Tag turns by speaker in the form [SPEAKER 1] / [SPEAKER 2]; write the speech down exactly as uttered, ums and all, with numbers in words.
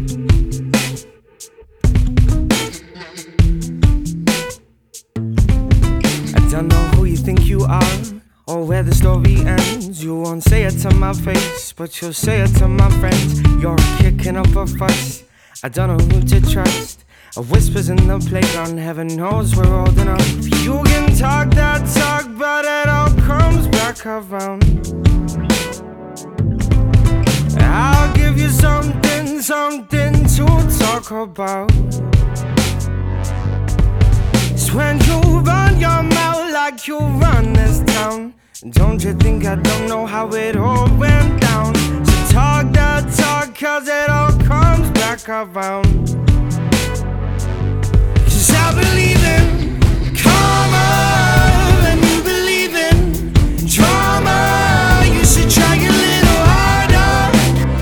[SPEAKER 1] I don't know who you think you are, or where the story ends. You won't say it to my face, but you'll say it to my friends. You're kicking up a fuss, I don't know who to trust. A whispers in the playground, heaven knows we're old enough. You can talk that talk, but it all comes back around. I'll give you something, something to talk about. It's when you run your mouth like you run this town. Don't you think I don't know how it all went down? So talk that talk, cause it all comes back around.